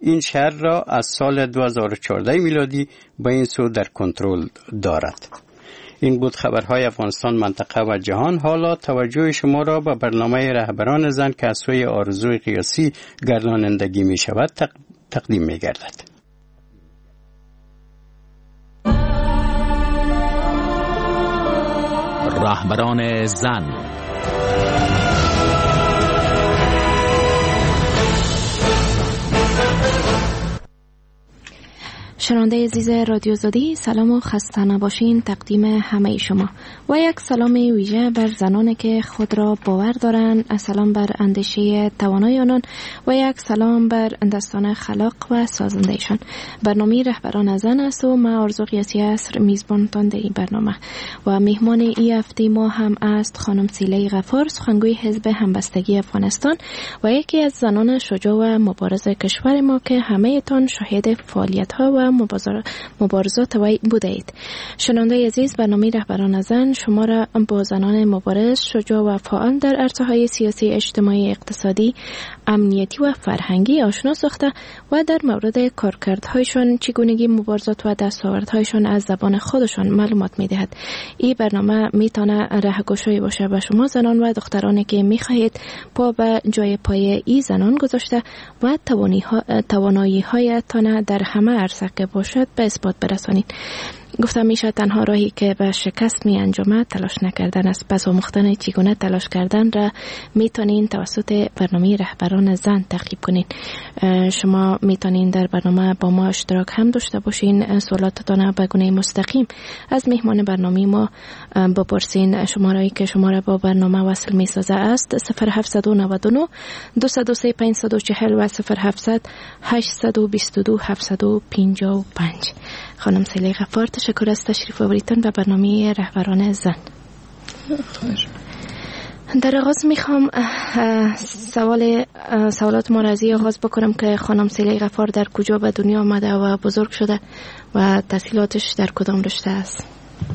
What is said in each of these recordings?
این شهر را از سال 2014 میلادی به این سو در کنترل دارد. این بود خبرهای افغانستان، منطقه و جهان. حالا توجه شما را به برنامه رهبران زن که از سوی آرزوی قیاسی گردانندگی می شود تقدیم می گردد. رهبران زن. شنونده عزیز رادیو زادی، سلام و خسته نباشین تقدیم همه شما و یک سلام ویژه بر زنانی که خود را باور دارند، سلام بر اندیشه توانای آنان و یک سلام بر دستان خلاق و سازندهشان. برنامه رهبران زن است و من آرزو قیاسی عصر میزبانتان در این برنامه و مهمان این هفته ما هم است خانم سیله غفار، سخنگوی حزب همبستگی افغانستان و یکی از زنان شجاع و مبارز کشور ما که همه تان شاهد فعالیت ها و مبارزات وی بوده اید. شنونده عزیز، برنامه رهبران زن شما را با زنان مبارز، شجاع و فعال در عرصه‌های سیاسی، اجتماعی، اقتصادی، امنیتی و فرهنگی آشنا ساخته و در مورد کارکردهایشان، چگونگی مبارزات و دستاوردهایشان از زبان خودشان معلومات می‌دهد. این برنامه میتونه راهگشایی باشه به شما زنان و دخترانی که می‌خواهید پا به جای پای این زنان گذاشته و توانایی‌هایتان در همه عرصه که باشد به اثبات برسانید. گفتم میشه تنها راهی که به شکست می انجامد تلاش نکردن است. پس آموختن چگونه تلاش کردن را میتونین توسط برنامه رهبران زن تعقیب کنین. شما میتونین در برنامه با ما اشتراک هم داشته باشین. سوالاتتان به گونه مستقیم از مهمان برنامه ما بپرسین. شماره‌ای که شما را با برنامه وصل میسازه است 0799 203 540 و 0700 822 755. خانم سیله غفار، تشکر از تشریف آوریدتان به برنامه رهبران زن. در آغاز میخوام سوالات ما را از آغاز بکنم که خانم سیله غفار در کجا به دنیا آمده و بزرگ شده و تحصیلاتش در کدام رشته است؟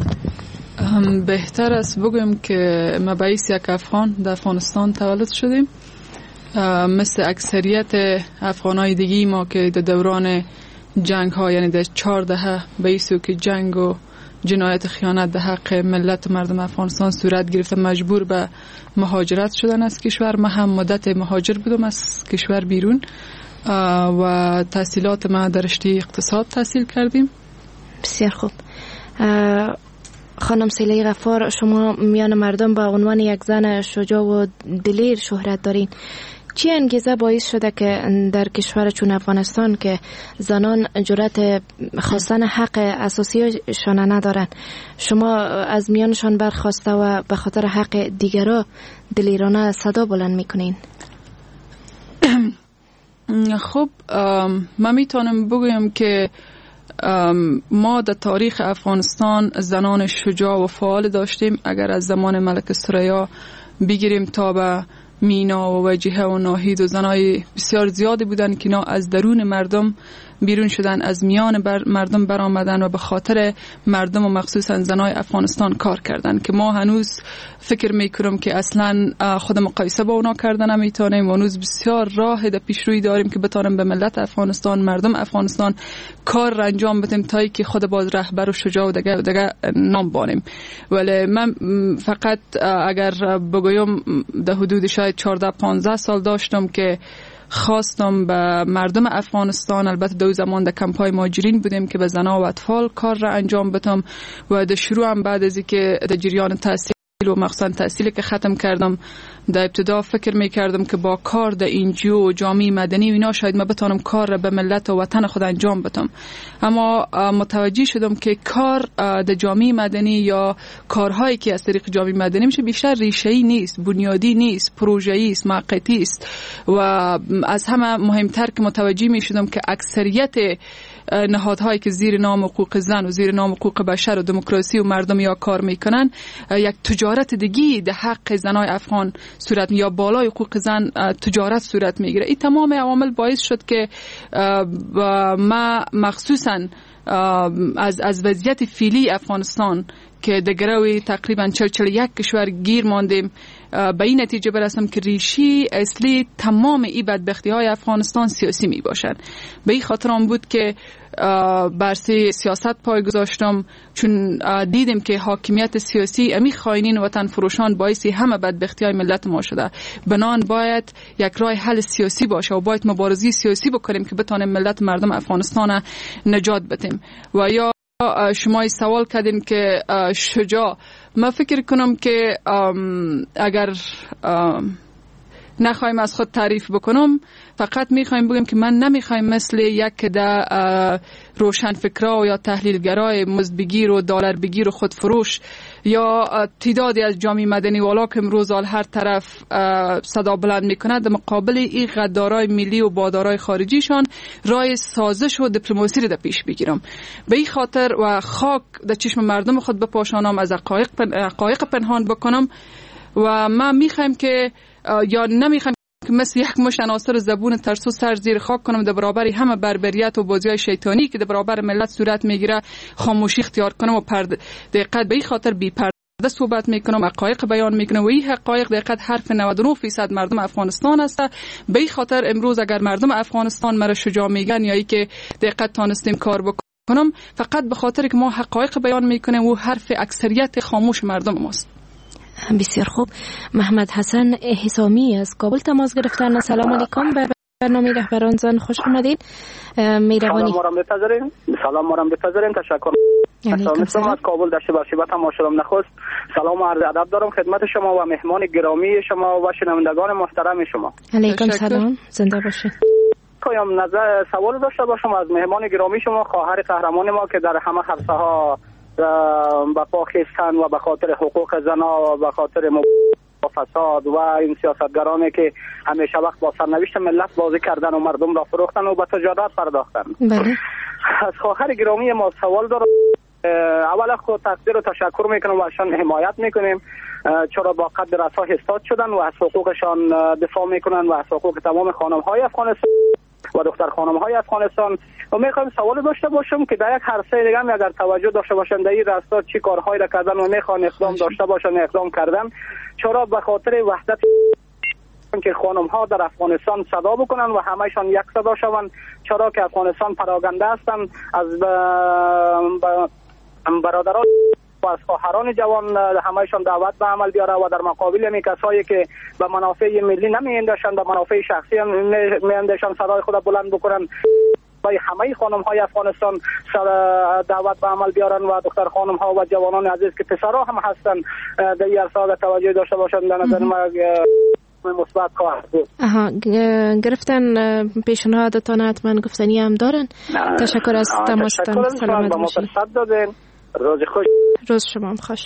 بهتر است بگویم که ما بایست یک افغان در افغانستان تولد شدیم، مثل اکثریت افغانای دیگی ما که در دوران جنگ ها، یعنی در 4 دهه به ایسو که جنگ و جنایت خیانت به حق ملت مردم افغانستان صورت گرفته، مجبور به مهاجرت شدن از کشور. من هم مدت مهاجر بودم از کشور بیرون و تحصیلات ما در رشته اقتصاد تحصیل کردیم. بسیار خوب. خانم سیله غفار، شما میان مردم به عنوان یک زن شجاع و دلیر شهرت دارین. چی انگیزه باعث شده که در کشور چون افغانستان که زنان جرأت خواستن حق اساسیشان ندارن، شما از میانشان برخواسته و به خاطر حق دیگران دلیرانه صدا بلند میکنین؟ خب من میتونم بگویم که ما در تاریخ افغانستان زنان شجاع و فعال داشتیم. اگر از زمان ملکه ثریا بگیریم تا به مینا و وجیه و ناهید و زنای بسیار زیادی بودن که اینا از درون مردم بیرون شدن، از میان مردم برآمدن و به خاطر مردم و مخصوصا زنای افغانستان کار کردن که ما هنوز فکر میکنم که اصلا خود مقایسه با اونا کردن نمیتونیم و هنوز بسیار راه در پیشروی داریم که بتونیم به ملت افغانستان، مردم افغانستان کار را انجام بدیم تا که خود باز رهبر و شجاع و دیگه نام بانیم. ولی من فقط اگر بگویم در حدود شاید 14-15 سال داشتم که خواستم به مردم افغانستان، البته دو زمان در کمپای مهاجرین بودیم که به زنا و اطفال کار را انجام بدم و در شروع هم بعد از اینکه در جریان تحصیل و مخصوصا تحصیلی که ختم کردم در ابتدا فکر میکردم که با کار در انجیو و جامعه مدنی و اینا شاید ما بتونم کار را به ملت و وطن خود انجام بدم، اما متوجه شدم که کار در جامعه مدنی یا کارهایی که از طریق جامعه مدنی میشه بیشتر ریشه‌ای نیست، بنیادی نیست، پروژه‌ای است، موقتی است و از همه مهمتر که متوجه میشدم که اکثریت نهادهایی که زیر نام حقوق زن و زیر نام حقوق بشر و دموکراسی و مردم یا کار میکنن یک تجارت دیگی در حق زنای افغان صورت یا بالای حقوق زن تجارت صورت میگیره. این تمام عوامل باعث شد که ما مخصوصا از وضعیت فعلی افغانستان که در گروه تقریبا 41 کشور گیر ماندیم به این نتیجه برسم که ریشی اصلی تمام این بدبختی های افغانستان سیاسی می باشد. به این خاطر هم بود که بر سیاست پای گذاشتم، چون دیدیم که حاکمیت سیاسی امی خائنین وطن فروشان باعث همه بدبختی های ملت ما شده. بنان باید یک راه حل سیاسی باشه و باید مبارزه سیاسی بکنیم که بتونیم ملت مردم افغانستان نجات بدیم. و یا شما سوال کردین که شجاع، من فکر کنم که اگر نخواهیم از خود تعریف بکنم، فقط میخوایم بگیم که من نمیخوایم مثل یک ده روشن فکرها یا تحلیلگرای مزدبگیر و دلار بگیر و خودفروش یا تعدادی از جامعه مدنی والا که امروز هر طرف صدا بلند میکنه در مقابل این غدارای ملی و بادارای خارجیشان راه سازش و دیپلماسی رو در پیش بگیرم. به این خاطر و خاک در چشم مردم خود بپاشانم، از حقایق پنهان بکنم و ما میخوایم که یا نمیخوایم که مثل یک مشت عناصر زبون ترسو سر زیر خاک کنم در برابر همه بربریت و بازی‌های شیطانی که در برابر ملت صورت میگیره خاموشی اختیار کنم و دقیقاً به این خاطر بی پرده صحبت میکنم، حقایق بیان میکنم و این حقایق دقیقاً حرف 99% مردم افغانستان است. به این خاطر امروز اگر مردم افغانستان مرا شجاع میگن یا ای که دقیقاً تانستیم کار بکنم، فقط به خاطر که ما حقایق بیان میکنیم و حرف اکثریت خاموش مردم ماست. بسیار خوب. محمد حسن حسامی از کابل تماس گرفتن. سلام علیکم، به برنامه رهبران زن خوش آمدید. مهربانی. سلام مارم بپذیرین. تشکر. حسام از کابل داشته باشید و تماس شدم. نخست سلام و عرض ادب دارم خدمت شما و مهمان گرامی شما و شنوندگان محترم شما. علیکم سلام، زنده باشید. کویم نظر سوال داشته باشم از مهمان گرامی شما، خواهر قهرمان ما که در همه عرصه ها با پا خیستن و به خاطر حقوق زنا و به خاطر فساد و این سیاستگرانی که همیشه وقت با سرنوشت ملت بازی کردن و مردم را فروختن و به تجارت پرداختن. بله. از خواهر گرامی ما سوال دارم. اولا خود تقدیر و تشکر میکنم و ازشان حمایت میکنیم، چرا با قد رسا ایستاد شدن و از حقوقشان دفاع میکنن و از حقوق تمام خانم های افغانستان و دختر خانم های افغانستان. و میخوایم سوال داشته باشم که در یک عرصه دیگه هم اگر توجه داشته باشن در این راستا چی کارهایی را کردن و میخوان اقدام داشته باشن اقدام کردن، چرا به خاطر وحدت که خانم ها در افغانستان صدا بکنن و همهشان یک صدا شوند، چرا که افغانستان پراگنده هستن از برادران و از خواهران جوان همهشان دعوت به عمل بیاره و در مقابل همی کسایی که به منافع ملی نمیاندیشند به منافع شخصی میاندیشند صدای خود بلند بکنن و همه خانم های افغانستان دعوت به عمل بیارن و دختر خانم ها و جوانان عزیز که پسرها هم هستن در این عرصه توجه داشته باشند. در نظر ما مثبت خواهد بود. گرفتن پیشنهادتان حتما گفتنی هم دارن. تشکر از تماستان. سلامت باشید. روز خوش. روز شما هم خوش.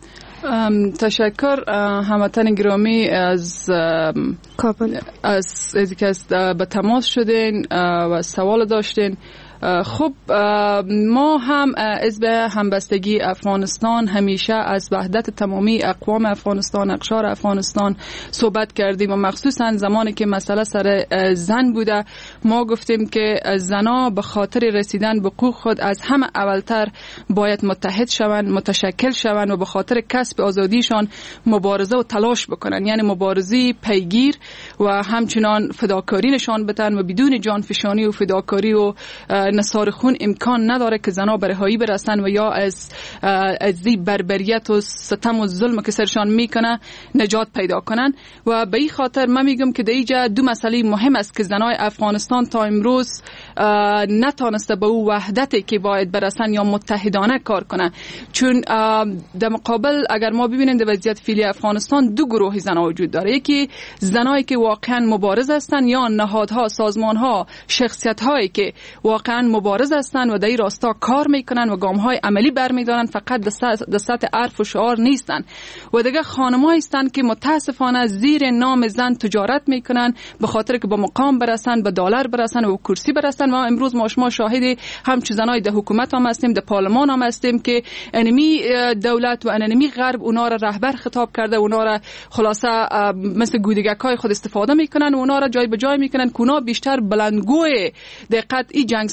تشکر هموطن گرامی از کابل از که به تماس شدین و سوال داشتین. خب ما هم حزب همبستگی افغانستان همیشه از وحدت تمامی اقوام افغانستان، اقشار افغانستان صحبت کردیم و مخصوصا زمانی که مسئله سر زن بوده ما گفتیم که زنها به خاطر رسیدن به حقوق خود از همه اولتر باید متحد شوند، متشکل شوند و به خاطر کسب آزادیشان مبارزه و تلاش بکنن، یعنی مبارزه پیگیر و همچنان فداکاری نشان بدن و بدون جانفشانی و فداکاری و نثار خون امکان نداره که زنها به رهایی برسن و یا از بربریت و ستم و ظلم که سرشان میکنه نجات پیدا کنن. و به این خاطر من میگم که در اینجا دو مسئله مهم است که زنای افغانستان تا امروز نتانسته به او وحدتی که باید برسن یا متحدانه کار کنن، چون در مقابل اگر ما ببینیم در وضعیت فعلی افغانستان دو گروه زنها وجود داره. یکی زنایی که واقعا مبارز هستند یا نهادها، سازمانها، شخصیت‌هایی که واقعا مبارز هستند و در این راستا کار میکنن و گام‌های عملی برمیدارن، فقط در سطح عرف و شعار نیستن. و دیگه خانم‌هایی هستند که متاسفانه زیر نام زن تجارت میکنن به خاطر که با مقام برسن، به دلار برسن و کرسی برسن. و امروز ما شاهد همچون زنای در حکومت هم هستیم، در پارلمان هم هستیم که انمی دولت و انمی غرب اونا را رهبر خطاب کرده، اونا را خلاصه مثل گودگکای خود استفاده میکنن و اونا را جای به جای میکنن که اونا بیشتر بلندگوی دقت این جنگ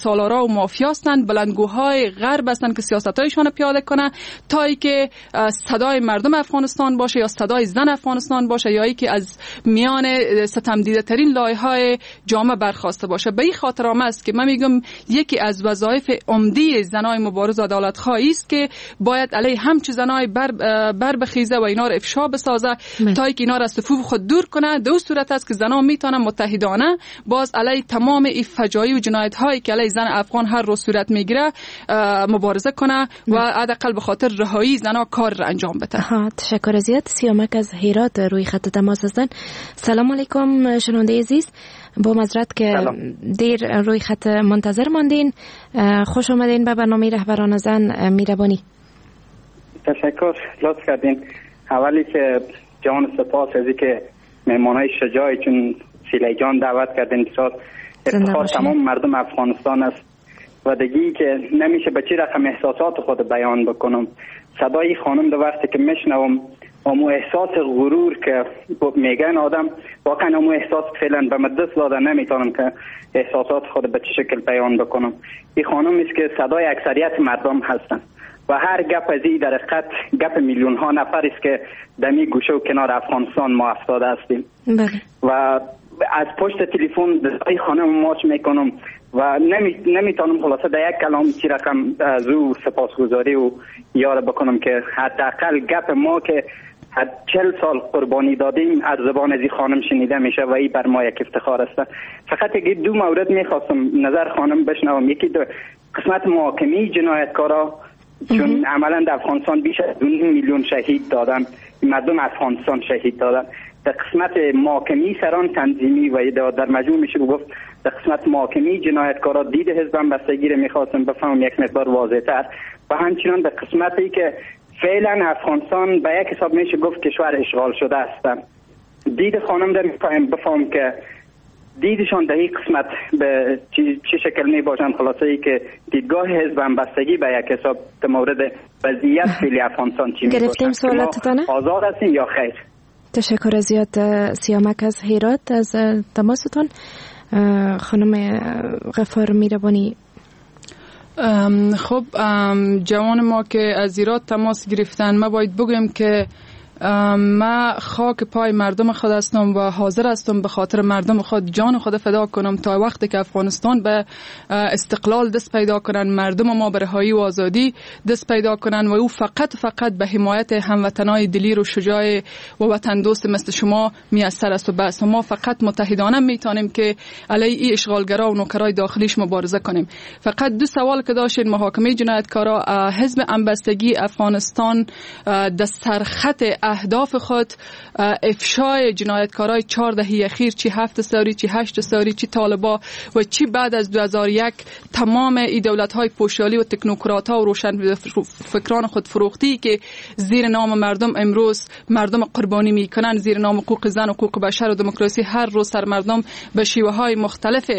سالارا و مافیا هستند، بلندگوهای غرب هستند که سیاستایشان پیاده کنه تا ای که صدای مردم افغانستان باشه یا صدای زن افغانستان باشه یا ای که از میان ستم دیده ترین لایه‌های جامعه برخواسته باشه. به این خاطر است که من میگم یکی از وظایف عمده زنای مبارز عدالت خواهی است که باید علیه همچین زنای بر بخیزه و اینا رو افشا بسازه تا اینکه اینا رو از صفوف خود دور کنه. دو صورت است که زنان میتونن متحدانه باز علیه تمام این فجایع و جنایت هایی که علیه زن افغان هر روز صورت میگیره مبارزه کنه و حداقل به خاطر رهایی زنا کار را انجام بده. تشکر زیاد. سیامک از هرات روی خط تماس هستن. سلام علیکم شنونده عزیز، با معذرت که دیر روی خط منتظر ماندین. خوش آمدین به برنامه رهبران زن. میربانی. تشکر، لطف کردین. اولی که جان سپاس از اینکه مهمانای شجاعی چون سیلی جان دعوت کردین. بسیار افتخار تمام مردم افغانستان است و دیگه که نمیشه به چی رقم احساسات خود بیان بکنم. صدای خانم دو وقتی که میشنوم امو احساس غرور که میگن آدم، واقعا امو احساس فعلا به مدرس داده نمیتونم که احساسات خود به چه شکل بیان بکنم. این خانم است که صدای اکثریت مردم هستن و هر گپ از این در حقیقت گپ میلیون ها نفر است که دمی گوشه و کنار افغانستان ما افتاده هستیم. و از پشت تلفن دعای خانم ماچ میکنم و نمیتونم خلاصه در یک کلام چی رقم از او سپاسگزاری و یاد بکنم که حداقل گپ ما که 40 سال قربانی دادیم از زبان از این خانم شنیده میشه و این بر ما یک افتخار است. فقط یک دو مورد میخواستم نظر خانم بشنوم. یکی قسمت محاکمه جنایتکارا، چون عملا در افغانستان بیش از 2 میلیون شهید دادن، مردم افغانستان شهید دادن. در قسمت محاکمه سران تنظیمی و در مجموع میشه گفت در قسمت محاکمه جنایتکارا دید حزب همبستگی رو میخواستم بفهمم یک مقدار واضح‌تر و همچنان در قسمتی که فعلا افغانستان به یک حساب میشه گفت کشور اشغال شده هستن. دید خانم رو بفهم که دیدشان در این قسمت به چه شکل می باشند. خلاصه ای که دیدگاه حزب همبستگی به یک حساب در مورد وضعیت فعلی افغانستان چی می گرفتیم سوالاتتان؟ آزاد هستیم یا خیر؟ تشکر زیاد سیامک از هرات از تماستان. خانم غفار میربانی. خب جوان ما که از هرات تماس گرفتن، ما باید بگویم که ما خاک پای مردم خود هستم و حاضر هستم به خاطر مردم خود جان خود فدا کنم تا وقتی که افغانستان به استقلال دست پیدا کنن، مردم ما به رهایی و آزادی دست پیدا کنن و او فقط به حمایت هموطنای دلیر و شجاع و وطن دوست مثل شما میسر است و بس. ما فقط متحدانه میتونیم که علیه این اشغالگرا و نوکرای داخلیش مبارزه کنیم. فقط دو سوال که داشتین، محاکمه جنایتکارا، حزب همبستگی افغانستان در سرخط اهداف خود افشای جنایتکارای 4 دهه اخیر، چی 7 ساری، چی 8 ساری، چی طالبا و چی بعد از 2001 تمام ای دولت‌های پوشالی و تکنوکرات‌ها و روشن فکران خود فروختی که زیر نام مردم امروز مردم قربانی میکنن، زیر نام حقوق زن و حقوق بشر و دموکراسی هر روز سر مردم به شیوه‌های مختلف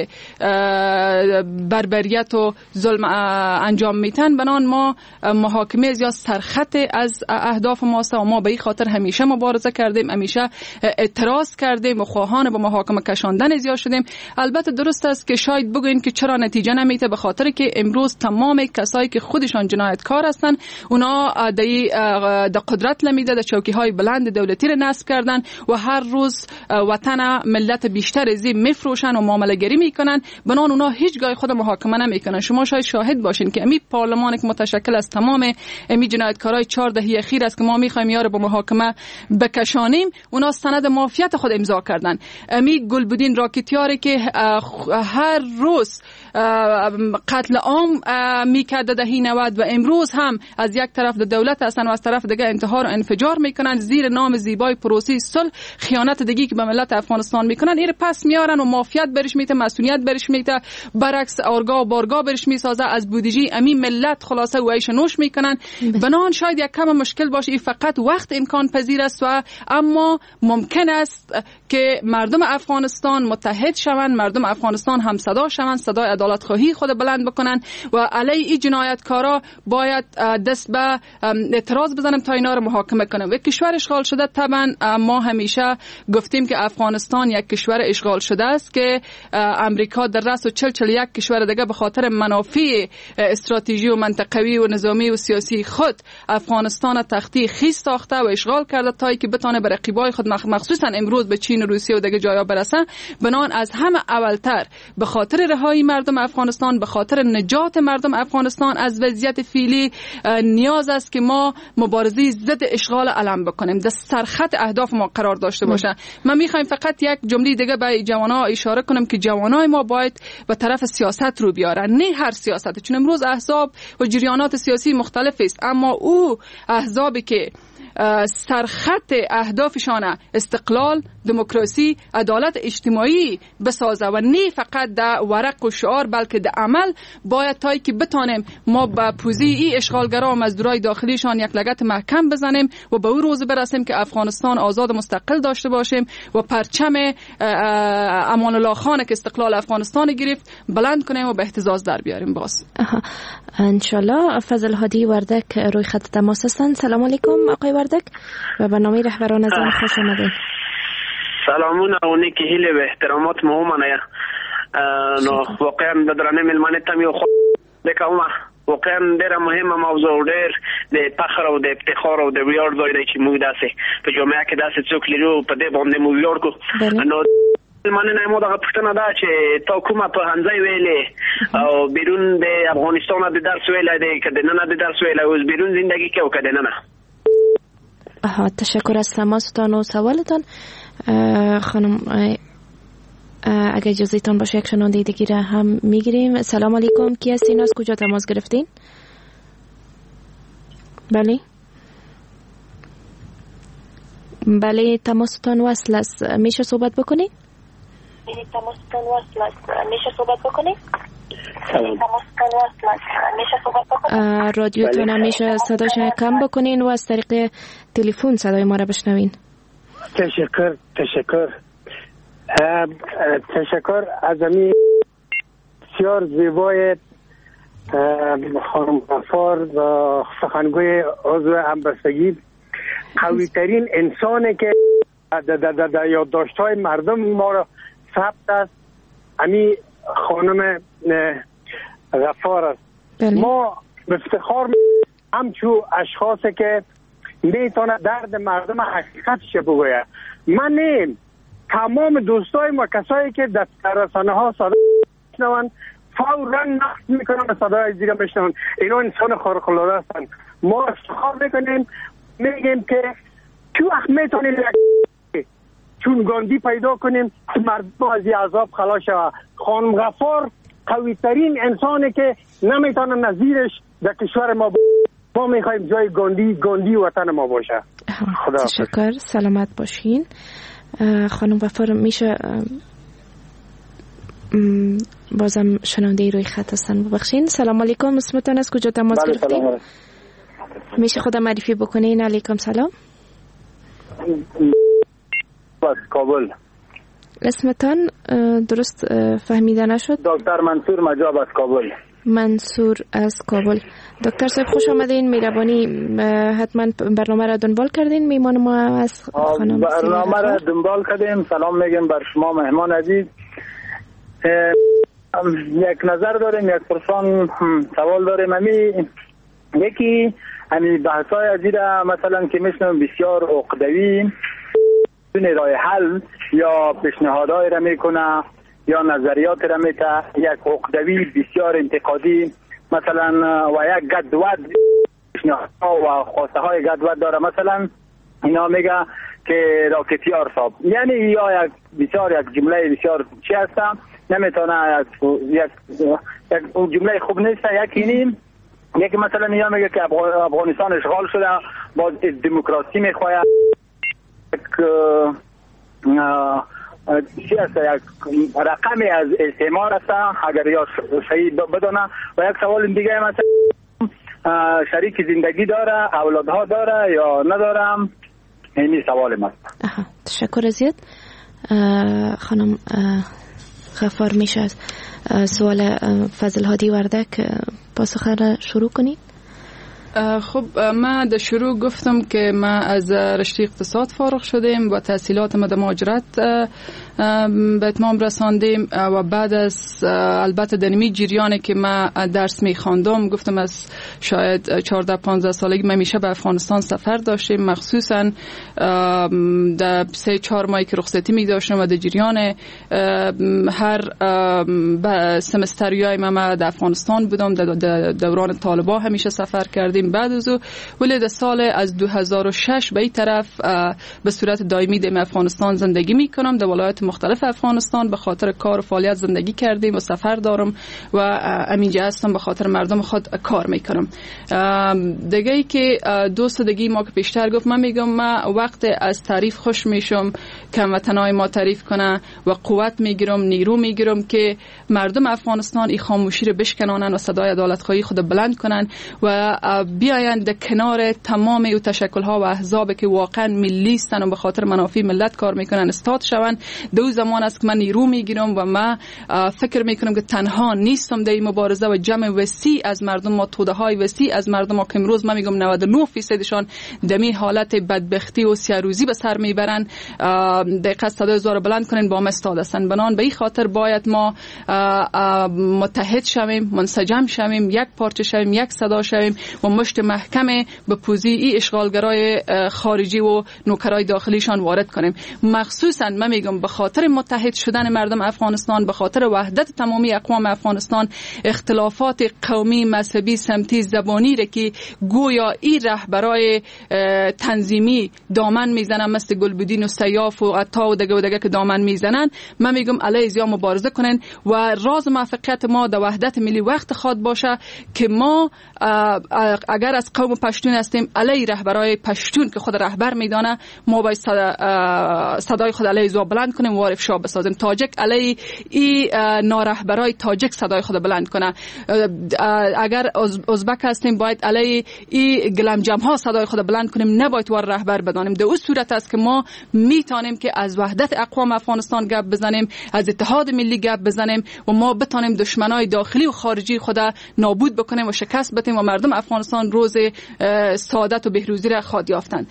بربریت و ظلم انجام میتن. بنان ما محاکمه یا سرخط از اهداف ماست و ما به این خاطر همیشه مبارزه کردیم، همیشه اعتراض کردیم و خواهان به محاکمه کشاندن زیاد شدیم. البته درست است که شاید بگوین که چرا نتیجه نمیده، به خاطر که امروز تمام کسایی که خودشان جنایتکار هستن اونا در قدرت لمیده در چوکی‌های بلند دولتی را نصب کردن و هر روز وطن ملت بیشتر از این میفروشن و معامله گری میکنن. بنان اونا هیچگاه خود محاکمه نمیکنن. شما شاید شاهد باشین که امی پارلمان که متشکل از تمام امی جنایتکارای 4 دهه اخیر است که ما میخوایم یارو به محاکمه بکشانیم، اونا سند معافیت خود امضا کردن. امی گلبدین راکتیاری که هر روز قتل عام میکرده دهی 90 و امروز هم از یک طرف د دولت هستن و از طرف دیگه انتحار و انفجار میکنن زیر نام زیبای پروسی صلح، خیانت دیگه که به ملت افغانستان میکنن، این پس میارن و معافیت برش میته، مسئولیت برش میته، برعکس آرگاه و بارگاه برش میسازه، از بودجه امی ملت خلاصه و عیش نوش میکنن. بنان شاید یک کم مشکل باشه، این فقط وقت امکان امکان پذیر است و اما ممکن است که مردم افغانستان متحد شوند، مردم افغانستان هم صدا شوند، صدای عدالت خواهی خود بلند بکنن و علیه این جنایتکارا باید دست به اعتراض بزنیم تا اینا رو محاکمه کنیم. یک کشور اشغال شده، طبعا ما همیشه گفتیم که افغانستان یک کشور اشغال شده است که امریکا در رأس و 41 کشور دیگه به خاطر منافع استراتژی و منطقوی و نظامی و سیاسی خود افغانستان تختی خیس ساخته و اشغال کرده تا اینکه بتونه به رقیبای خود مخصوصا امروز به چین و روسیه و دیگه جایا برسه. بنان از همه اولتر به خاطر رهایی مردم افغانستان، به خاطر نجات مردم افغانستان از وضعیت فعلی نیاز است که ما مبارزه ضد اشغال علم بکنیم، در سرخط اهداف ما قرار داشته باشه. من میخوایم فقط یک جمله دیگه به جوانان اشاره کنم که جوانای ما باید به طرف سیاست رو بیارن، نه هر سیاست، چون امروز احزاب و جریانات سیاسی مختلف است، اما او احزابی که سرخط اهدافشان استقلال، دموکراسی، عدالت اجتماعی بسازه و نه فقط در ورق و شعار بلکه در عمل، باید تایی که بتانیم ما به پوزی ای اشغالگرا و مزدورای داخلیشان یک لگد محکم بزنیم و به اون روز برسیم که افغانستان آزاد و مستقل داشته باشیم و پرچم امان الله خان که استقلال افغانستان گرفت بلند کنیم و به اهتزاز در بیاریم. باز انشالله. فضل هادی وردک روی خط تماس هستند. سلام علیکم آقای وردک و برنامه رهبران زن خوش آمدید. سلامونه و نیکی هیله و احترامات مهمانه واقعا بدرانه ملمانتم یو خود بکومه واقعا دیر مهمه موضوع و دیر ده فخر و ده افتخار و ده ویار دایده که موی دسته به جامعه که دست چوک لیرو پا ده بانده موی ویار کو من نمو داغه پشتنه ده چه تا کومه پا هنزه ویله او بیرون ده افغانستان ده درس ویله ده که ده ننه ده درس ویله و بیرون زندگی که و که ده ننه. تشکر از تماستان و سوالتان. خانم اگه اجازهتان باشه یک شنونده دیگه را هم میگیریم. سلام علیکم، کی هستین؟ از کجا تماس گرفتین؟ بله تماستان وصل است، میشه صحبت بکنید؟ رادیوتون میشه صداش کم بکنین و از طریق تلفن صدای ما را بشنوین. تشکر از امی بسیار زیبای خانم غفار و سخنگوی عضو همبستگی. قوی ترین انسانی که در یادداشت‌های مردم ما را ثبت است امی خانم غفار است. ما به افتخار همچو اشخاصی که میتونه درد مردم حقیقتش بگوید. من نیم تمام دوستای ما کسایی که در رسانه ها صدا میشنون فوراً نقد میکنن و صدای دیگه میشنون، اینا انسان خارق العاده هستن. ما افتخار میکنیم میگیم که تو وقت میتونیم چون گاندی پیدا کنیم مردم از این عذاب خلاص شود. خانم غفار قوی ترین انسانی که نمیتونه نظیرش در کشور ما ما میخوایم جای گاندی وطن ما باشه. خدا تشکر، سلامت باشین. خانم غفار میشه بازم شنونده روی خط هستن ببخشین. سلام علیکم، اسمتون از کجا تماس گرفتین؟ میشه خودم معرفی بکنین؟ علیکم سلام. از کابل. اسمتان درست فهمیده نشد؟ دکتر منصور مجاب از کابل. منصور از کابل. دکتر صاحب خوش آمدین، مهربانی حتما برنامه را دنبال کردین. میمان ما از خانم برنامه را دنبال کردیم. سلام میگم بر شما مهمان عزیز. یک نظر داریم، یک پرسان سوال داریم. یکی همین بحثای عزیزه مثلا که میشنم بسیار عقدوی بدون راه حل یا پیشنهادهای را میکنه یا نظریات را میته، یک عقدوی بسیار انتقادی مثلا و یک گدود پیشنهادها و خواسته های گدود داره. مثلا اینا میگه که راکتیار صاحب یعنی یا یک بسیار یک جمله بسیار چی هستم نمیتونه یک جمله خوب نیست. یکی مثلا نیا میگه که افغانستان اشغال شده باز دموکراسی میخواه، چی هست یک رقمی از استعمار هست اگر یا صحیح بدونه. و یک سوال دیگه مثلا شریک زندگی داره، اولادها داره یا نداره، اینی سوال من. تشکر زیاد. خانم غفار میشه از سوال فضل هادی وردک پاسخ را شروع کنید؟ خب من در شروع گفتم که ما از رشته اقتصاد فارغ شدیم و تحصیلات ما در مهاجرت به اتمام رساندیم و بعد از البته در نمی جریانی که ما درس می خواندم گفتم از شاید 14-15 سالگی من میشه به افغانستان سفر داشتیم، مخصوصا در 3-4 ماهی که رخصتی می داشتم و در جریان هر سمستریای ما در افغانستان بودم، در دوران طالبان همیشه سفر کردیم. بعد از او ولی در سال از 2006 به این طرف به صورت دائمی در افغانستان زندگی می کنم. در ولایات مختلف افغانستان به خاطر کار و فعالیت زندگی کردیم و سفر دارم و همینجا هستم به خاطر مردم خود کار میکنم. دیگه ای که دوست دیگه ما که پیشتر گفت، من میگم ما وقت از تعریف خوش میشم که هموطنای ما تعریف کنه و قوت میگیرم، نیرو میگیرم که مردم افغانستان این خاموشی رو بشکنانن و صدای عدالت خواهی خود بلند کنن و بیایند در کنار تمام او تشکل‌ها و احزابی که واقعا ملی هستند و به خاطر منافع ملت کار میکنن استاد شوند. دو زمان است که من نیرو میگیرم و من فکر میکنم که تنها نیستم در این مبارزه و جمع وسیع از مردم ما، توده های وسیع از مردم ما که امروز من میگم 99% دمی حالت بدبختی و سیاروزی به سر میبرن، دقیقاً صدای زار بلند کنین با ما استاد هستن. بنان به این خاطر باید ما متحد شویم، منسجم شویم، یک پارچه شویم، یک صدا شویم و مشت محکم به پوزی ای اشغالگرای خارجی و نوکرای داخلیشان وارد کنیم. مخصوصا من میگم به خاطر متحد شدن مردم افغانستان، به خاطر وحدت تمامی اقوام افغانستان، اختلافات قومی، مذهبی، سمتی، زبانی را که گویا این رهبرای تنظیمی دامن میزنن مثل گلبدین و سیاف و عطا و دگه که دامن میزنن، من میگم علیه زیا مبارزه کنن و راز موفقیت ما در وحدت ملی وقت خواد باشه که ما اگر از قوم پشتون هستیم علیه رهبرای پشتون که خود رهبر میدانه، ما باید صدای خود علیه زیا بلند کنیم و افشا بسازیم. تاجک علیه ای نارهبرای تاجک صدای خود بلند کنه. اگر ازبک هستیم باید علیه ای گلمجم ها صدای خود بلند کنیم، نباید ور رهبر بدانیم. در اون صورت است که ما میتونیم که از وحدت اقوام افغانستان گپ بزنیم، از اتحاد ملی گپ بزنیم و ما بتونیم دشمنای داخلی و خارجی خود نابود بکنیم و شکست بدیم و مردم افغانستان روز سعادت و بهروزی را خواهد یافتند.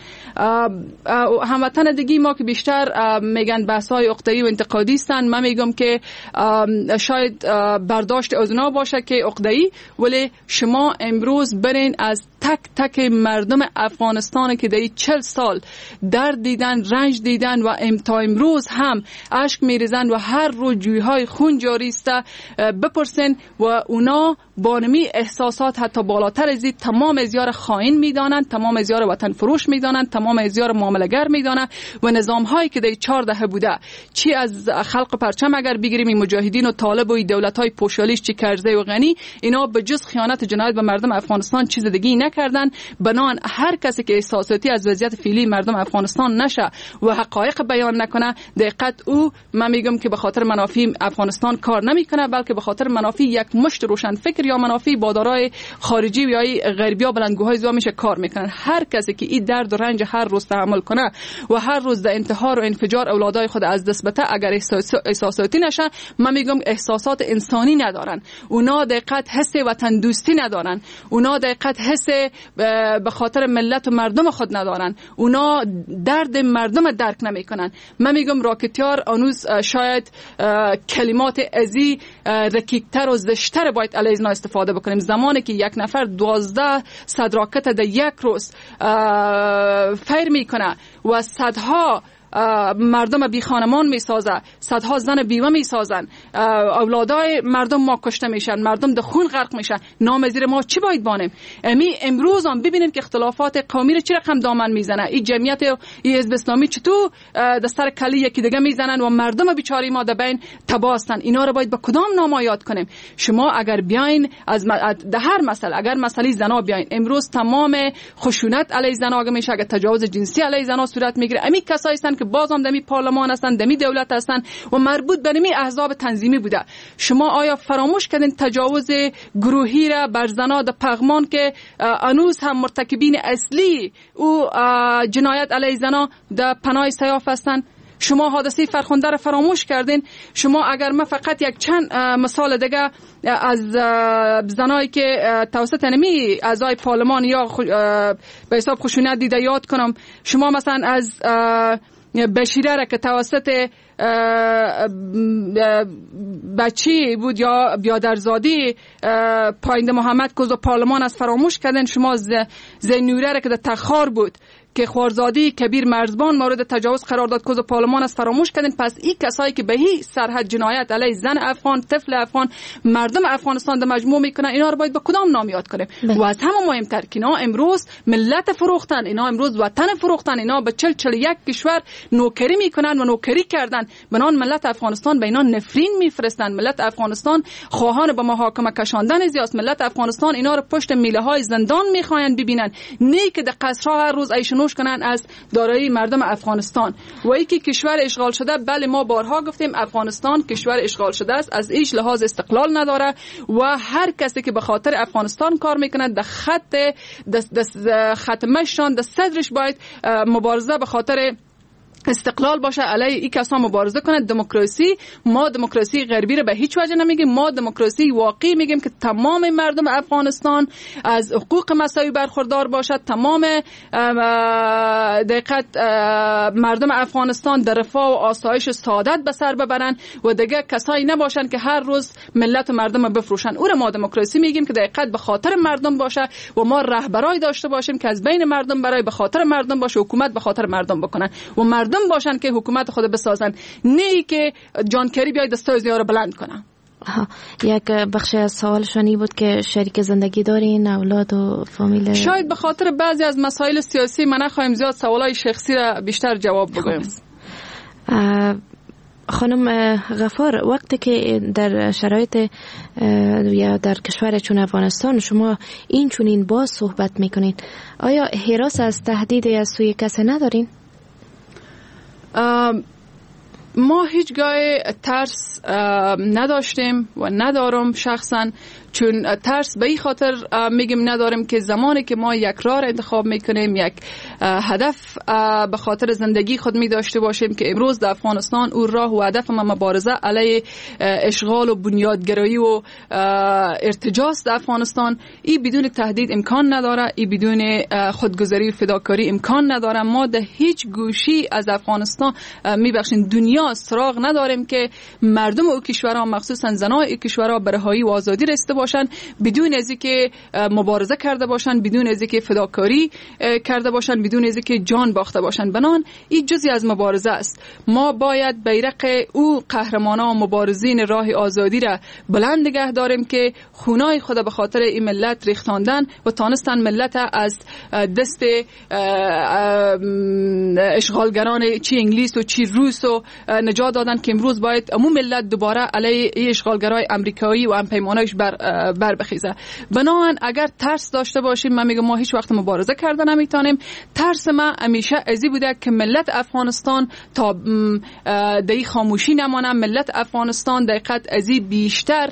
هموطن دیگه ما که بیشتر میگن بحث‌های عقده‌ای و انتقادی هستند، من میگم که شاید برداشت از اونا باشه که عقده‌ای، ولی شما امروز برین از تک تک مردم افغانستان که در 40 سال درد دیدن، رنج دیدن و تا امروز هم اشک میریزن و هر روز جویهای خون جاری است بپرسن و اونا بانمی احساسات حتی بالاتر از این تمام ازیار خائن میدانند، تمام ازیار وطن فروش میدانند، تمام ازیار معامله‌گر میدانند و نظام هایی که در 4 دهه بوده، چی از خلق پرچم اگر بگیریم این مجاهدین و طالب و دولت های پوشالیش، چی کرزی و غنی، اینا به جز خیانت جنایت به مردم افغانستان چیز دیگه نکردن. بنان هر کسی که احساساتی از وضعیت فعلی مردم افغانستان نشه و حقایق بیان نکنه، دقیقاً او من میگم که به خاطر منافع افغانستان کار نمیکنه، بلکه به خاطر منافع یک مشت روشن فکر یا منافع بادارای خارجی و یا غربیا بلندگوهای زا میشه کار میکنن. هر کسی که این درد و رنج هر روز تحمل کنه و هر روز در انتحار و انفجار اولادای خود از دست بده، اگر احساساتی نشه، من میگم احساسات انسانی ندارن، اونا دقیقاً حس وطن دوستی ندارن، اونا دقیقاً حس به خاطر ملت و مردم خود ندارن، اونا درد مردم درک نمیکنن. من میگم راکتیار آنوز شاید کلمات ازی رکیکتر و زشتر باید علیه اینا استفاده بکنیم. زمانی که یک نفر 12 صد راکت در یک روز فیر میکنه و صدها مردم بی خانمان میسازه، صدها زن بیوه میسازن، اولادای مردم ما کشته میشن، مردم در خون غرق میشن، نام زیر ما چی باید بانیم؟ امروز هم ببینیم که اختلافات قومی رو چی رقم دامن میزنه، این جمعیت این حزب اسلامی چطور در سر کلی یکی دیگه میزنن و مردم بیچاره ما در بین تباه هستن. اینا رو باید با کدام نام یاد کنیم؟ شما اگر بیاین از هر مسئله، اگر مسئله زنا بیاین، امروز تمام خشونت علیه زنا میشه، اگر تجاوز جنسی علیه زنا صورت میگیره، امی کسایی هستن که باز هم دمی پارلمان هستن، دمی دولت هستن و مربوط به نمی احزاب تنظیمی بوده. شما آیا فراموش کردین تجاوز گروهی را بر زنا در پغمان که هنوز هم مرتکبین اصلی او جنایت علیه زنا در پناه سیاف هستند؟ شما حادثه فرخنده را فراموش کردین. شما اگر ما فقط یک چند مثال دیگه از زنایی که توسط نمی اعضای پارلمان یا به حساب خشونت دیده یاد کنم، شما مثلا از بشیره را که توسط بچی بود یا بیادرزادی پاینده محمد کوزو پارلمان از فراموش کردن. شما زینوره را که در تخار بود که خوارزادی کبیر مرزبان مورد تجاوز قرار داد کوزو پارلمان از فراموش کردن. پس این کسایی که به هیچ سرحد جنایت علیه زن افغان، طفل افغان، مردم افغانستان در مجموع میکنن، اینا رو باید به کدام نام یاد کنیم؟ و از همه مهمتر که اینا امروز ملت فروختن، اینا امروز وطن فروختن، اینا به 41 کشور نوکری میکنن و نوکری کردن. بنان ملت افغانستان به اینا نفرین میفرستن. ملت افغانستان خواهان به محاکمه کشاندن زیاست. ملت افغانستان اینا رو پشت میله های زندان میخواین ببینن، نه که در قصرها هر روز ایشنوش کنن از دارایی مردم افغانستان. و ای که کشور اشغال شده، بله ما بارها گفتیم افغانستان کشور اشغال شده است، از هیچ لحاظ استقلال نداره و هر کسی که به خاطر افغانستان کار میکنه در خط مشان در صدرش باید مبارزه به خاطر استقلال باشه، علیه این کسا مبارزه کنه. دموکراسی، ما دموکراسی غربی رو به هیچ وجه نمیگیم، ما دموکراسی واقعی میگیم که تمام مردم افغانستان از حقوق مساوی برخوردار باشد، تمام دقیقت مردم افغانستان در رفاه و آسایش سعادت به سر ببرن و دیگه کسایی نباشن که هر روز ملت و مردم رو بفروشن. او رو ما دموکراسی میگیم که دقیقت به خاطر مردم باشه و ما رهبرای داشته باشیم که از بین مردم برای به خاطر مردم باشه، حکومت به خاطر مردم بکنن و مردم باشن که حکومت خود بسازن، نه که جان کری بیاید دستای زیار بلند کنه. یک بخش از سوالشان این بود که شریک زندگی دارین، اولاد و فامیل؟ شاید به خاطر بعضی از مسائل سیاسی من نخواهیم زیاد سوالای شخصی را بیشتر جواب بگویم. خانم غفار، وقتی که در شرایط یا در کشور چون افغانستان شما این چونین باز صحبت میکنین، آیا هراس از تهدید از سوی کسی ندارین؟ ما هیچگاه ترس نداشتیم و ندارم شخصا، چون ترس به این خاطر میگیم نداریم که زمانی که ما یک راه انتخاب میکنیم، یک هدف به خاطر زندگی خود می داشته باشیم که امروز در افغانستان اون راه و هدف ما مبارزه علیه اشغال و بنیادگرایی و ارتجاس در افغانستان، این بدون تهدید امکان نداره، این بدون خودگذاری و فداکاری امکان نداره. ما در هیچ گوشی از افغانستان میبخشین دنیا سراغ نداریم که مردم او کشورها مخصوصا زنان این کشورها به رهایی و آزادی رسیده باشن بدون از اینکه مبارزه کرده باشن، بدون از اینکه فداکاری کرده باشن، بدون از اینکه جان باخته باشن. بنان این جزئی از مبارزه است. ما باید بیرق او قهرمانان و مبارزین راه آزادی را بلند نگه داریم که خونای خود به خاطر این ملت ریختاندن و تانستن ملت از دست اشغالگران چی انگلیس و چی روس و نجات دادن که امروز باید عموم ملت دوباره علیه اشغالگرای امریکایی و همپیمانایش بر بخیزه. بنابراین اگر ترس داشته باشیم، من میگم ما هیچ وقت مبارزه کردن نمیتونیم. ترس ما همیشه ازی بوده که ملت افغانستان تا دای خاموشی نمانه، ملت افغانستان دقیقت ازی بیشتر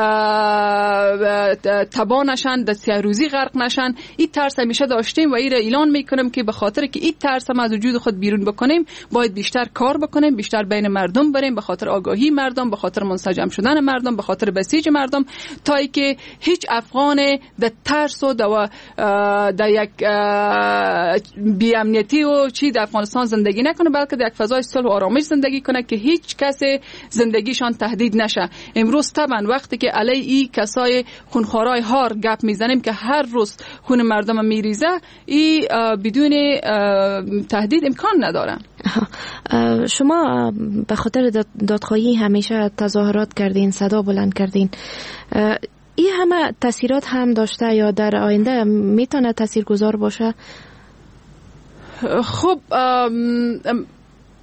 تباه نشن، در سیاه روزی غرق نشن. این ترس همیشه داشتیم و این را اعلان میکنم که به خاطر که این ترس ما از وجود خود بیرون بکنیم، باید بیشتر کار بکنیم، بیشتر بین مردم بریم، به خاطر آگاهی مردم، به خاطر منسجم شدن مردم، به خاطر بسیج مردم، تا ای که هیچ افغان در ترس و در یک بی‌امنیتی و چی در افغانستان زندگی نکنه، بلکه در یک فضای صلح و آرامش زندگی کنه که هیچ کس زندگیشان تهدید نشه. امروز طبعا وقتی که علی ای کسای خونخوارای هار گپ میزنیم که هر روز خون مردم میریزه، ای بدون تهدید امکان نداره. شما به خاطر دادخواهی همیشه تظاهرات کردین، صدا بلند کردین، این همه تاثیرات هم داشته یا در آینده میتونه تاثیرگذار باشه؟ خب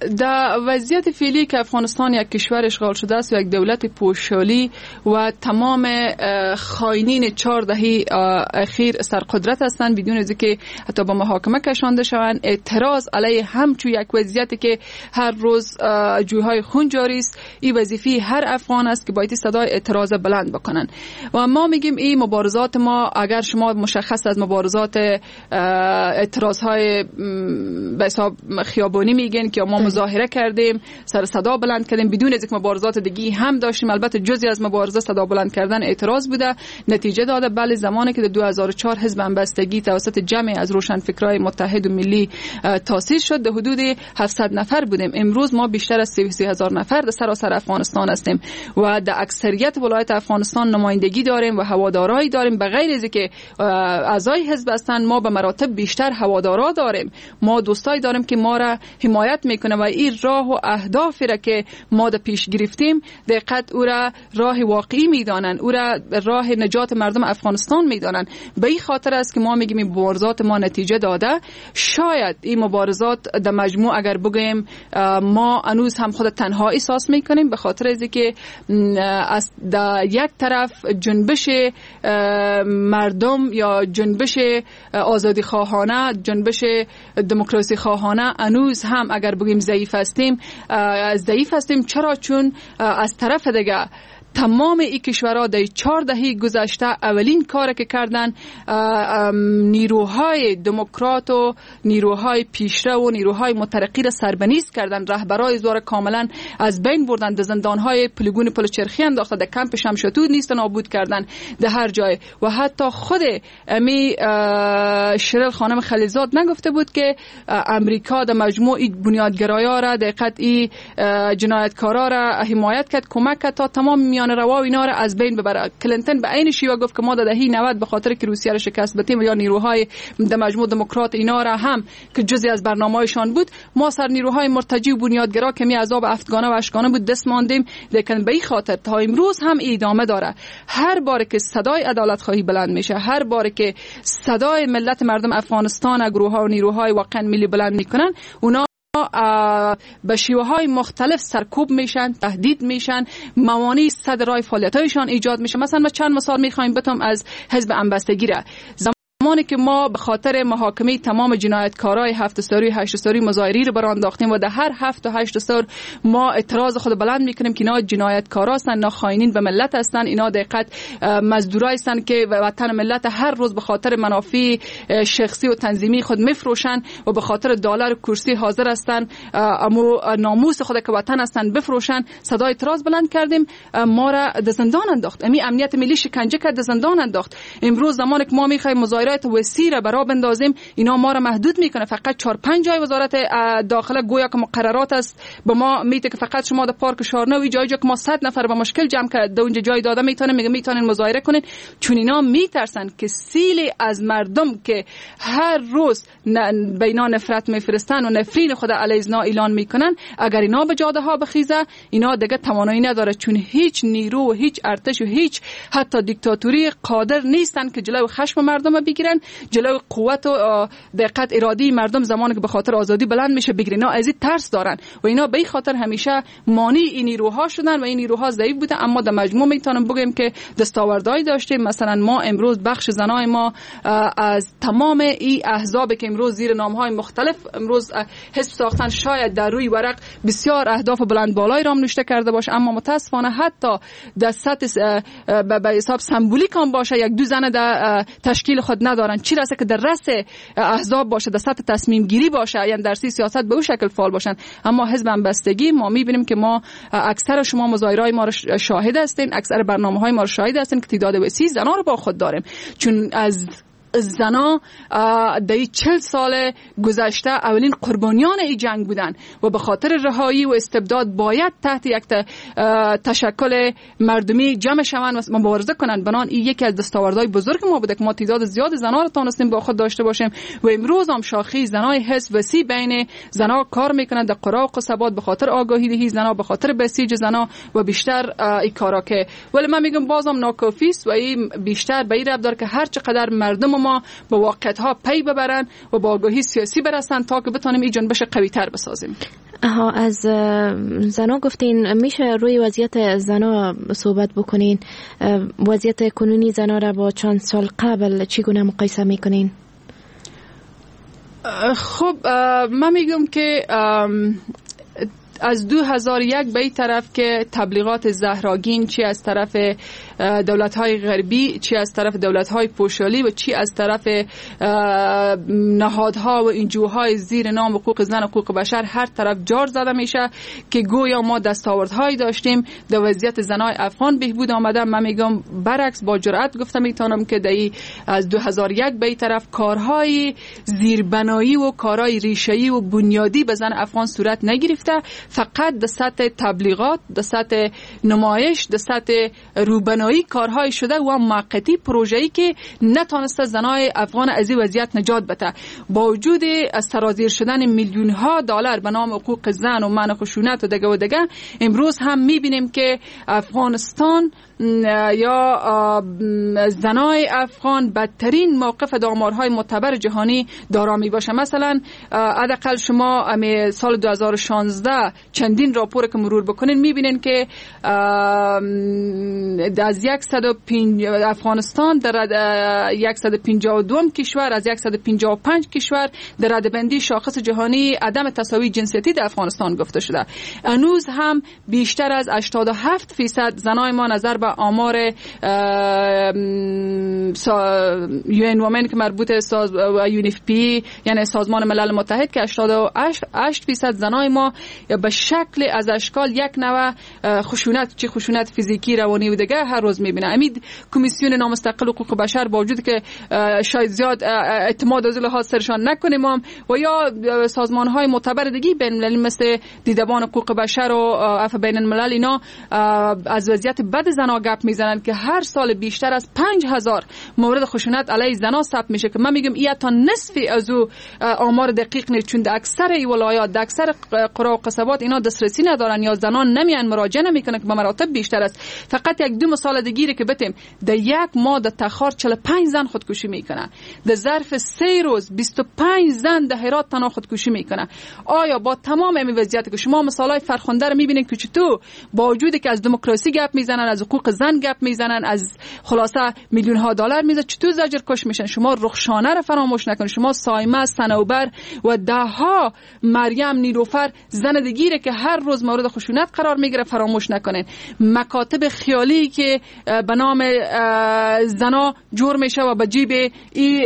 در وضعیت فعلی که افغانستان یک کشور اشغال شده است و یک دولت پوشالی و تمام خائنین 4 دهه اخیر سرقدرت هستند بدون از اینکه حتی با محاکمه کشانده شوند، اعتراض علیه همچو یک وضعیتی که هر روز جویهای خون جاری است، این وظیفه هر افغان است که باید صدای اعتراض بلند بکنن. و ما میگیم این مبارزات ما، اگر شما مشخص از مبارزات اعتراضهای به حساب خیابانی میگن که ما مظاهره کردیم، سر صدا بلند کردیم، بدون از یک مبارزات دیگه هم داشتیم. البته جزئی از مبارزه صدا بلند کردن اعتراض بوده، نتیجه داده. بله، زمانی که در 2004 حزب همبستگی توسط جمع از روشنفکرای متحد و ملی تأسیس شد، در حدود 700 نفر بودیم. امروز ما بیشتر از 33,000 نفر در سراسر افغانستان هستیم و در اکثریت ولایت افغانستان نمایندگی داریم و هوادارایی داریم. به غیر از اینکه اعضای حزب هستند، ما به مراتب بیشتر هوادارا داریم. ما دوستایی داریم که ما را حمایت میکنه و این راه و اهدافی را که ما در پیش گرفتیم دقیقاً او را راه واقعی میدانن، او را راه نجات مردم افغانستان میدانن. به این خاطر است که ما میگیم این مبارزات ما نتیجه داده. شاید این مبارزات در مجموع اگر بگیم ما هنوز هم خود تنها احساس میکنیم، به خاطر از اینکه از یک طرف جنبش مردم یا جنبش آزادی خواهانه، جنبش دموکراسی خواهانه هنوز هم اگر بگیم ضعیف هستیم. چرا؟ چون از طرف دیگه تمام این کشورها در 4 دهه گذشته اولین کاری که کردن نیروهای دموکرات و نیروهای پیشرو و نیروهای مترقی را سربنیست کردن. رهبرای زور کاملا از بین بردن، در زندانهای پلیگون پلچرخی انداختن، در کمپ شمشتود نیست نابود کردن در هر جای. و حتی خود امی شریل خانم خلیلزاد نگفته بود که امریکا در مجموع بنیادگرایا را دقیقاً این جنایتکارا را حمایت کرد، کمک کرد تا تمام میان روا اینا را از بین ببره. کلینتون به عین شیوه گفت که ما در دهه 90 به خاطر که روسیه را شکست دادیم یا نیروهای در مجموع دموکرات اینا را هم که جزئی از برنامه‌شان بود، ما سر نیروهای مرتجی و بنیادگرا که می عذاب افغانه و اشغانه بود دست ماندیم. لیکن به این خاطر تا امروز هم ادامه داره. هر بار که صدای عدالت خواهی بلند میشه، هر بار که صدای ملت مردم افغانستان گروه‌ها و نیروهای واقعا ملی بلند میکنن، اونا به شیوه های مختلف سرکوب میشن، تهدید میشن، موانع صد راه فعالیتایشان ایجاد میشه. مثلا ما چند مثال میخوایم بتم از حزب همبستگی را. زمانی که ما به خاطر محاکمه تمام جنایتکارای 7 سالی 8 سالی مظاهری رو برانداختیم و در هر 7 و 8 سال ما اعتراض خود بلند میکنیم که اینا جنایتکارا هستن، اینا خائنین به ملت هستن، اینا دقیقاً مزدورایی هستن که وطن ملت هر روز به خاطر منافع شخصی و تنظیمی خود میفروشن و به خاطر دلار و کرسی حاضر هستن اما ناموس خود که وطن هستن بفروشن. صدای اعتراض بلند کردیم، ما را در زندان انداخت. امی امنیت ملی شکنجه کرد، در زندان انداخت. امروز زمانی که ما میخوایم مظاهرات وسیع را برا بندازیم، اینا ما را محدود میکنه. فقط 4-5 جای وزارت داخله گویا که مقررات است به ما میگه که فقط شما در پارک شارنوی جایی که ما 100 نفر با مشکل جمع کرد اونجا جای داده میتونن مظاهره کنین. چون اینا میترسن که سیل از مردم که هر روز به اینا نفرت میفرستن و نفرین خود علیه اینا اعلان میکنن، اگر اینا به جاده ها بخیزه، اینا دیگه توانایی نداره. چون هیچ نیرو و هیچ ارتش و هیچ حتی دیکتاتوری قادر نیستن که جلوی خشم مردم بگیرن، جلوی قوت و دقت ارادی مردم زمانی که به خاطر آزادی بلند میشه بگیرن. اینا از این ترس دارن و اینا به این خاطر همیشه مانع این نیروها شدن و این نیروها ضعیف بودن. اما در مجموع میتونم بگم که دستاوردهایی داشتیم. مثلا ما امروز بخش زنای ما از تمام این احزابی که امروز زیر نامهای مختلف امروز حزب ساختن، شاید در روی ورق بسیار اهداف بلند بالایی را نوشته کرده باشه، اما متاسفانه حتی در سطح به حساب سمبولیک هم باشه یک دو زن در تشکیل خود ندارن. چی راسته که در رأس احزاب باشه، در سطح تصمیم گیری باشه، یعنی در سیاست به اون شکل فعال باشن. اما حزب همبستگی ما میبینیم که ما اکثر شما مظاهرهای ما رو شاهد هستین، اکثر برنامه‌های ما رو شاهد هستین که تعداد وسیع زنا رو با خود داریم. چون از زنا در 40 سال گذشته اولین قربانیان این جنگ بودن و به خاطر رهایی و استبداد باید تحت یک تشکل مردمی جمع شوند و مبارزه کنند. بنان این یکی از دستاوردهای بزرگ ما بوده که ما تعداد زیاد زنا رو تونستیم با خود داشته باشیم و امروز هم شاخص زنای حزب وسیع بین زنا کار میکنند در قرا و قصبات به خاطر آگاهی دهی زنا، به خاطر بسیج زنا و بیشتر این کارا که ولی من میگم بازم ناکافی است و این بیشتر به این ربط داره که هر چقدر مردم ما به واقعیت‌ها پی ببرن و با آگاهی سیاسی برسن تا که بتونیم این جنبش قوی‌تر بسازیم. از زنا گفتین، میشه روی وضعیت زنا صحبت بکنین؟ وضعیت کنونی زنا را با چند سال قبل چگونه مقایسه میکنین؟ خب من میگم که از 2001 به این طرف که تبلیغات زهراگین، چی از طرف دولت‌های غربی، چی از طرف دولت‌های پوشالی و چی از طرف نهادها و انجوهای زیر نام حقوق زن و حقوق بشر، هر طرف جار زده میشه که گویا ما دستاوردهایی داشتیم در وضعیت زنای افغان بهبود آمده. من میگم برعکس، با جرأت گفتم میتونم که از 2001 به این طرف کارهای زیربنایی و کارهای ریشه‌ای و بنیادی به زن افغان صورت نگرفته، فقط در سطح تبلیغات، در سطح نمایش، در سطح روبنایی کارهای شده و موقتی پروژه‌ای که نتونسته زنای افغان از این وضعیت نجات بده. با وجود از سرازیر شدن میلیون ها دلار به نام حقوق زن و منع خشونت و دیگه امروز هم میبینیم که افغانستان یا زنای افغان بدترین موقف در آمارهای معتبر جهانی دارا می باشه. مثلا حداقل شما سال 2016 چندین راپور که مرور بکنین میبینین که از 105 افغانستان در 152 کشور از 155 کشور در ردبندی شاخص جهانی عدم تساوی جنسیتی در افغانستان گفته شده. هنوز هم بیشتر از 87% زنای ما نظر به آمار UN Women که مربوط و UNFPA یعنی سازمان ملل متحد که 88% زنای ما به شکل از اشکال یک نوع خشونت، چه خشونت فیزیکی، روانی و دیگه هر روز میبینه. امید کمیسیون نامستقل حقوق بشر با وجود که شاید زیاد اعتماد از لحاظ سرشان نکنیم و یا سازمان های معتبر دیگه بین المللی مثل دیدبان حقوق بشر و عفو بین الملل، اینا از وضعیت بد زنا گپ میزنن که هر سال بیشتر از 5000 مورد خشونت علیه زنا ثبت میشه که من میگم این تا نصفی از او آمار دقیق نیست، چون در اکثر ولایات، در اکثر قرى و قصبات اینا دسترسی ندارن یا زنان نمیان مراجعه نمیکنن که به مراتب بیشتر است. فقط یک دو مثال دیگه که بتیم، در یک ماه در تخار 45 زن خودکشی میکنه، در ظرف 3 روز 25 زن در هرات تنها خودکشی میکنه. آیا با تمام این وضعیت که شما مثالای فرخنده رو میبینید که چطور با وجودی که از دموکراسی گپ میزنن، از حقوق زن گپ میزنن، از خلاصه میلیون ها دلار میزنن، چطور زجر کش میشن؟ شما رخشانه رو فراموش نکنید، شما سایمه، صنوبر و ده ها مریم، نیلوفر، زن دیگه که هر روز مورد خشونت قرار میگیره فراموش نکنین. مکاتب خیالی که به نام زنا جور میشه و به جیب ای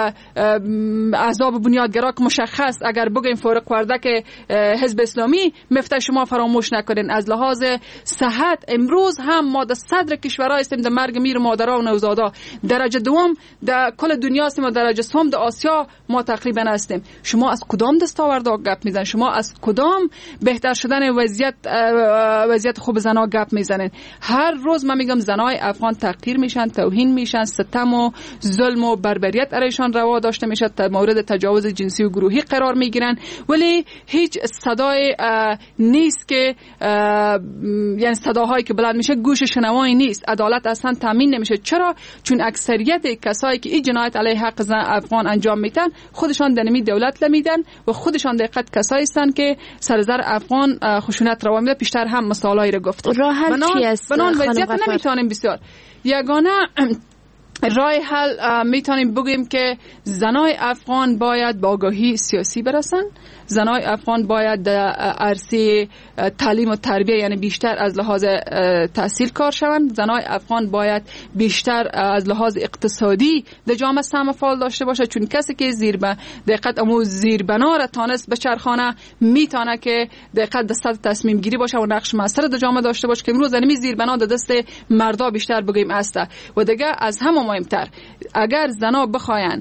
احزاب بنیادگرا که مشخص اگر بگیم فارق ورده که حزب اسلامی مفته، شما فراموش نکنین. از لحاظ صحت امروز هم ما در صدر کشورها هستیم در مرگ میر مادرها و نوزادا، درجه دوم در کل دنیا هستیم و درجه سوم در آسیا ما تقریبا هستیم. شما از کدام دستاوردها گپ میزنین؟ شما از کدام بهتر شدن وضعیت خوب زنا گپ میزنین؟ هر روز من میگم زنای افغان تحقیر میشن، توهین میشن، ستم و ظلم و بربریت علیشان روا داشته میشه، مورد تجاوز جنسی و گروهی قرار میگیرن، ولی هیچ صدای نیست که یعنی صداهایی که بلند میشه گوش شنوایی نیست. عدالت اصلا تامین نمیشه. چرا؟ چون اکثریت کسایی که این جنایت علیه حق زن افغان انجام میدن خودشان دنمی دولت لمیدن و خودشان دقیقاً کسایی هستن که سرزر افغان خشونت روا میده. پیشتر هم مثالایی رو گفتم. راه حل چی است؟ بنان وضعیت نمیتونیم بسیار یگانه راه حل میتونیم بگیم که زنای افغان باید با آگاهی سیاسی برسن، زنای افغان باید در عرصه تعلیم و تربیه یعنی بیشتر از لحاظ تحصیل کار شوند، زنای افغان باید بیشتر از لحاظ اقتصادی در جامعه سهم فعال داشته باشه، چون کسی که دقت امو زیربنا را تانست به چرخانه میتونه که دقت دست تصمیم گیری باشه و نقش موثر در جامعه داشته باشه که امروز زمین زیربنا در دست مردا بیشتر بگیم است. و دیگه از همه مهمتر اگر زنا بخواین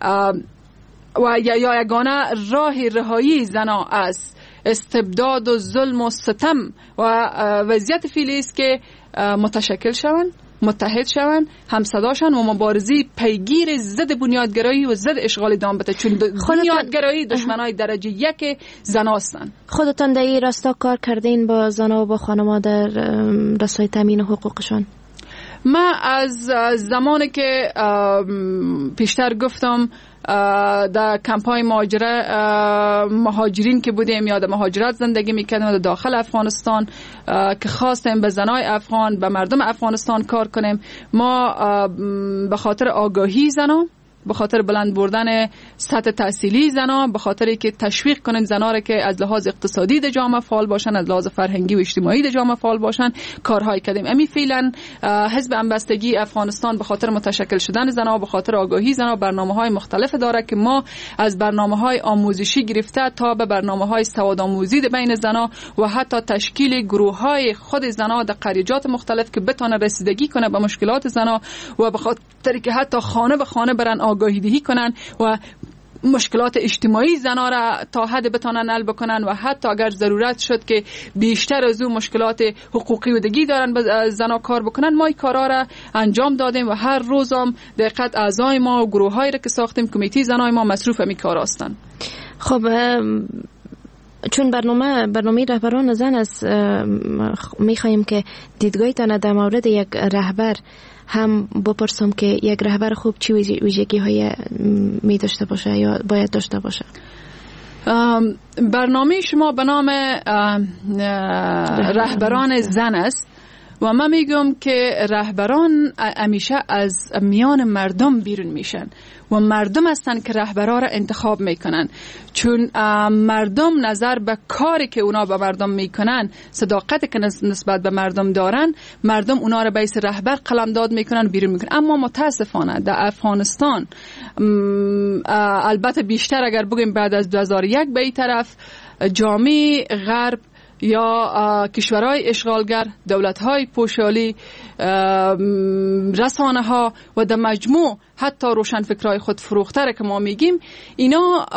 و یا یگانه راه رهایی زنا از استبداد و ظلم و ستم و وضعیت فعلی است که متشکل شوند، متحد شوند، همصداشن و مبارزی پیگیر ضد بنیادگرایی و ضد اشغال دام بده، چون بنیادگرایی دشمنای درجه یک زنا هستند. خودتان در این راستا کار کردین با زنا و با خانم‌ها در راستای تامین حقوقشان؟ من از زمانی که پیشتر گفتم در کمپای مهاجرین که بودیم یا در مهاجرت زندگی میکردیم در داخل افغانستان که خواستیم به زنای افغان، به مردم افغانستان کار کنیم، ما به خاطر آگاهی زنان، به خاطر بلند بردن سطح تحصیلی زنان، به خاطر که تشویق کنیم زنان را که از لحاظ اقتصادی در جامعه فعال باشن، از لحاظ فرهنگی و اجتماعی در جامعه فعال باشن، کارهای کردیم. امی فعلا حزب همبستگی افغانستان به خاطر متشکل شدن زنان، به خاطر آگاهی زنان برنامه‌های مختلف داره که ما از برنامه‌های آموزشی گرفته تا به برنامه‌های سوادآموزی بین زنان و حتی تشکیل گروه‌های خود زنان در قریجات مختلف که بتونه رسیدگی کنه به مشکلات زنان و به خاطر که حتی خانه به خانه برن آگاهی دهی کنن و مشکلات اجتماعی زنان را تا حد بتانن حل بکنن و حتی اگر ضرورت شد که بیشتر از اون مشکلات حقوقی و دیگی دارن به زنان کار بکنن. ما این کارا را انجام دادیم و هر روزم دقیقاً اعضای ما و گروه‌هایی را که ساختیم، کمیته زنای ما مصروف همین کار هستند. خب چون برنامه رهبران زن است، میخوایم که دیدگاهتان در مورد یک رهبر هم بپرسم که یک رهبر خوب چی ویژگی های می داشته باشه یا باید داشته باشه؟ برنامه شما به نام رهبران زن است و من میگم که رهبران همیشه از میان مردم بیرون میشن و مردم هستن که رهبران را انتخاب میکنن، چون مردم نظر به کاری که اونا به مردم میکنن، صداقتی که نسبت به مردم دارن، مردم اونا را به اسم رهبر قلمداد میکنن، بیرون میکنن. اما متاسفانه در افغانستان، البته بیشتر اگر بگیم بعد از 2001 به این طرف، جامعه غرب یا کشورهای اشغالگر، دولت‌های پوشالی، رسانه‌ها و در مجموع حتی روشنفکرای خود فروختره که ما میگیم، اینا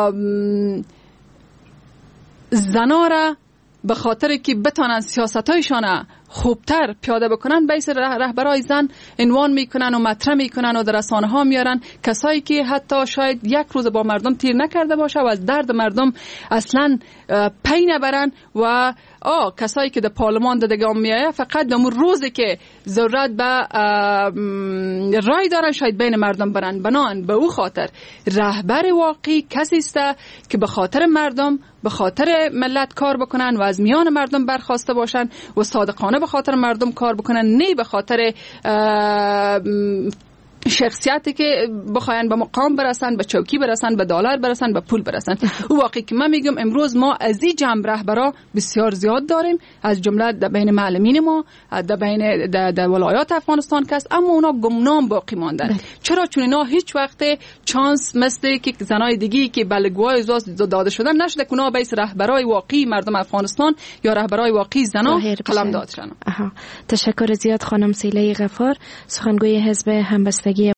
زنا را به خاطر که بتانن سیاست‌هایشان خوبتر پیاده بکنن به اسم رهبرای زن عنوان میکنن و مطرح میکنن و در رسانه ها میارن کسایی که حتی شاید یک روز با مردم تیر نکرده باشه و از درد مردم اصلا پی نبرن و کسایی که در پارلمان دادگان میایه فقط در روزی که ضرورت به رای دارن شاید بین مردم برن. بنان به او خاطر رهبر واقعی کسی است که به خاطر مردم، به خاطر ملت کار بکنن و از میان مردم برخواسته باشن و صادقانه به خاطر مردم کار بکنن، نه به خاطر شخصیتی که بخواین به مقام برسن، به چوکی برسن، به دلار برسن، به پول برسن. او واقعی که من میگم امروز ما از این جمع رهبرا بسیار زیاد داریم، از جمله در بین معلمین ما، در بین در ولایات افغانستان که است، اما اونا گمنام باقی ماندن. چرا؟ چون اینا هیچ وقت چانس مثل که زنای دیگی که بلگوهای ازاز داده شدن نشده که اونا به رهبرای واقعی مردم افغانستان یا رهبرای واقعی زنا قلم داد شدن. تشکر زیاد خانم سیله غفار، سخنگوی حزب همبستگی